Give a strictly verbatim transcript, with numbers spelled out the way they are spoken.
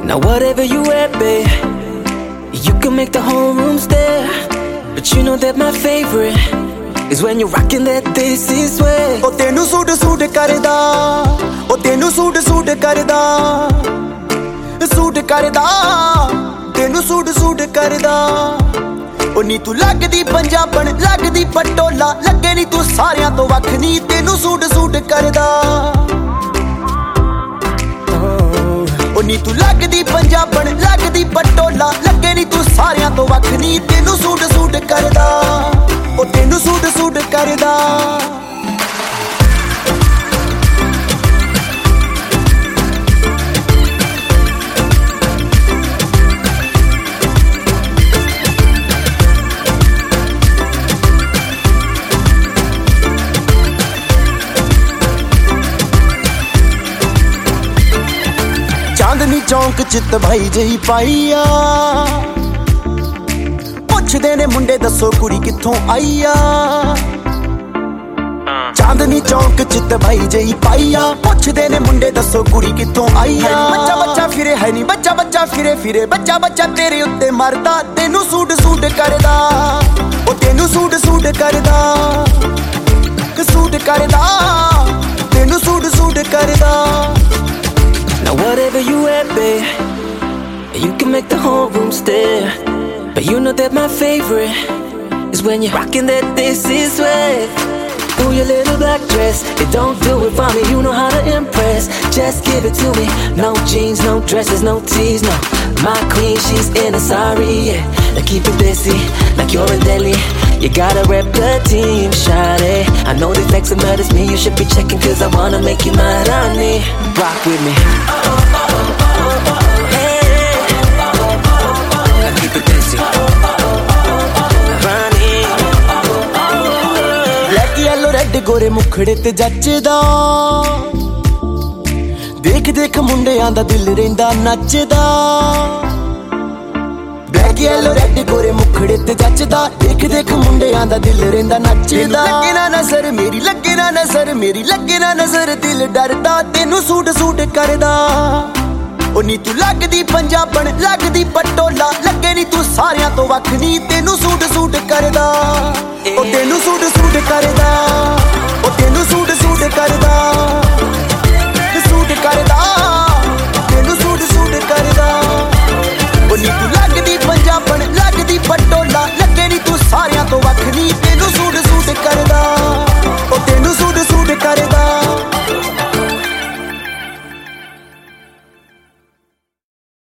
Now whatever you wear, babe, you can make the whole room stare. But you know that my favorite is when you're rocking that this is way. Oh tenu suit suit karda, oh tenu suit suit karda, suit karda, tenu suit suit karda. Oh ਨੀ ਤੂੰ ਲੱਗਦੀ ਪੰਜਾਬਣ ਲੱਗਦੀ ਪਟੋਲਾ ਲੱਗੇ ਨੀ ਤੂੰ ਸਾਰਿਆਂ ਤੋਂ ਵੱਖ ਨੀ ਤੈਨੂੰ ਸੂਟ ਸੂਟ ਕਰਦਾ ਉਹ ਨੀ ਤੂੰ ਲੱਗਦੀ ਪੰਜਾਬਣ ਲੱਗਦੀ ਪਟੋਲਾ ਲੱਗੇ ਨੀ ਤੂੰ ਸਾਰਿਆਂ ਤੋਂ ਵੱਖ ਨੀ ਤੈਨੂੰ ਸੂਟ ਸੂਟ ਕਰਦਾ ਉਹ ਤੈਨੂੰ ਸੂਟ ਸੂਟ ਕਰਦਾ ਚਾਂਦਨੀ ਚੌਂਕ ਚ ਤਬਾਈ ਜਹੀ ਪਾਈ ਆ ਪੁੱਛਦੇ ਨੇ ਮੁੰਡੇ ਦੱਸੋ ਕੁੜੀ ਕਿੱਥੋਂ ਆਈ ਆ ਚਾਂਦਨੀ ਚੌਂਕ ਚ ਤਬਾਈ ਜਹੀ ਪਾਈ ਆ ਪੁੱਛਦੇ ਨੇ ਮੁੰਡੇ ਦੱਸੋ ਕੁੜੀ ਕਿੱਥੋਂ ਆਈ ਆ ਬੱਚਾ ਬੱਚਾ ਫਿਰੇ ਹੈ ਨੀ ਬੱਚਾ ਬੱਚਾ ਫਿਰੇ ਫਿਰੇ ਬੱਚਾ ਬੱਚਾ ਤੇਰੇ ਉੱਤੇ ਮਰਦਾ ਤੈਨੂੰ ਸੂਟ ਸੂਟ ਕਰਦਾ ਉਹ ਤੈਨੂੰ ਸੂਟ ਸੂਟ ਕਰਦਾ ਸੂਟ ਕਰਦਾ ਤੈਨੂੰ ਸੂਟ ਸੂਟ ਕਰਦਾ Now whatever you wear, babe, you can make the whole room stare. But you know that my favorite is when you're rocking that this is way. Ooh, your little black dress, it don't do it for me, you know how to impress. Just give it to me, no jeans, no dresses, no tees, no. My queen, she's in a sari, yeah. Now keep it busy, like you're in Delhi. You gotta rep the team, shawty. I know they flexin', but it's me you should be checking, cause I wanna make you my Rani. Rock with me. Hey, now keep it busy, Rani. Black, yellow, red, ਗੋਰੇ ਮੁਖੜੇ ਤੇ ਜੱਚਦਾ ਦੇਖ ਦੇਖ ਮੁੰਡਿਆਂ ਦਾ ਦਿਲ ਰਹਿੰਦਾ ਨੱਚਦਾ black yellow red ਗੋਰੇ ਮੁਖੜੇ ਤੇ ਜੱਚਦਾ ਦੇਖ ਦੇਖ ਮੁੰਡਿਆਂ ਦਾ ਦਿਲ ਰਹਿੰਦਾ ਨੱਚਦਾ ਲੱਗੇ ਨਾ ਨਜ਼ਰ ਮੇਰੀ ਲੱਗੇ ਨਾ ਨਜ਼ਰ ਮੇਰੀ ਲੱਗੇ ਨਾ ਨਜ਼ਰ ਦਿਲ ਡਰਦਾ ਤੈਨੂੰ ਸੂਟ ਸੂਟ ਕਰਦਾ ਉਹ ਨੀ ਤੂੰ ਲੱਗਦੀ ਪੰਜਾਬਣ ਲੱਗਦੀ ਪਟੋਲਾ ਲੱਗੇ ਨੀ ਤੂੰ ਸਾਰਿਆਂ ਤੋਂ ਵੱਖ ਨੀ ਤੈਨੂੰ ਸੂਟ ਸੂਟ ਕਰਦਾ ਉਹ ਤੈਨੂੰ ਸੂਟ ਸੂਟ ਕਰਦਾ ਉਹ ਤੈਨੂੰ ਸੂਟ ਸੂਟ ਕਰਦਾ ਸੂਟ ਕਰਦਾ ਤੈਨੂੰ ਸੂਟ ਸੂਟ ਕਰਦਾ ਉਹ ਨੀ ਤੂੰ ਲੱਗਦੀ ਪੰਜਾਬਣ ਲੱਗਦੀ ਪਟੋਲਾ ਲੱਗੇ ਨੀ ਤੂੰ ਸਾਰਿਆਂ ਤੋਂ